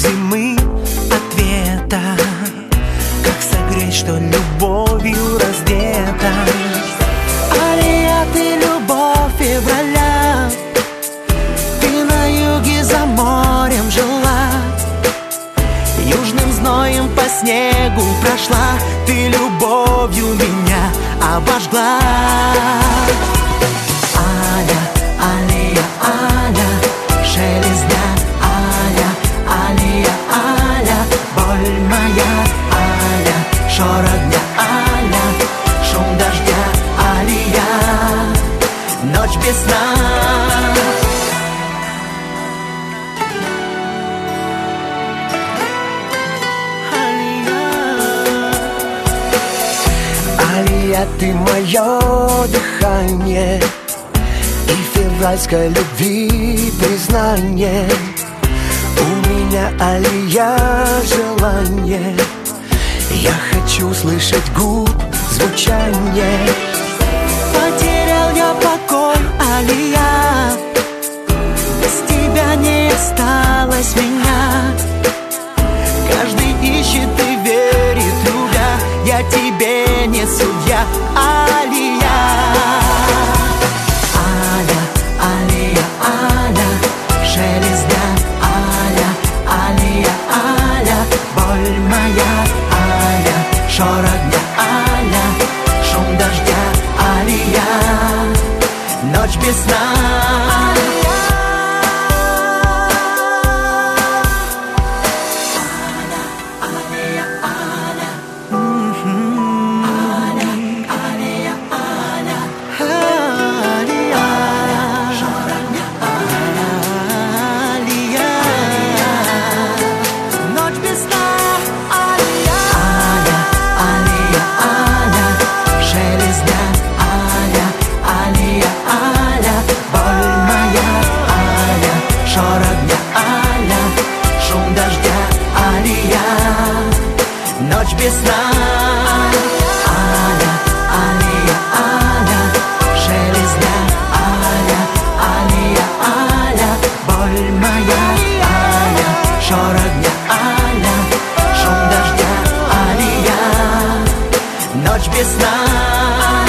зимы ответа. Как согреть, что любовью раздета? Алия, ты любовь февраля, ты на юге за морем жила, южным зноем по снегу прошла, ты любовью меня обожгла. Аля, Алия, Аля, шелест дня, Аля, Алия, Аля, боль моя, Аля, шорох дня, Аля, шум дождя, Алия, ночь без сна. Алия, ты мое дыхание и февральской любви признание. У меня, Алия, желание, я хочу слышать губ звучание. Потерял я покой, Алия, без тебя не осталось меня. Каждый ищет и верит, любя, я тебе не судья, Алия. Аля, Алия, Аля, шелест дня, Аля, Алия, Аля, боль моя, Аля, шорох дня, Аля, шум дождя, Алия, ночь без сна. Ночь без сна. Аля, Алия, Аля, шелест дня, Аля, Алия, Аля, боль моя, Аля, шорох дня, Аля, шум дождя, Алия, ночь без сна.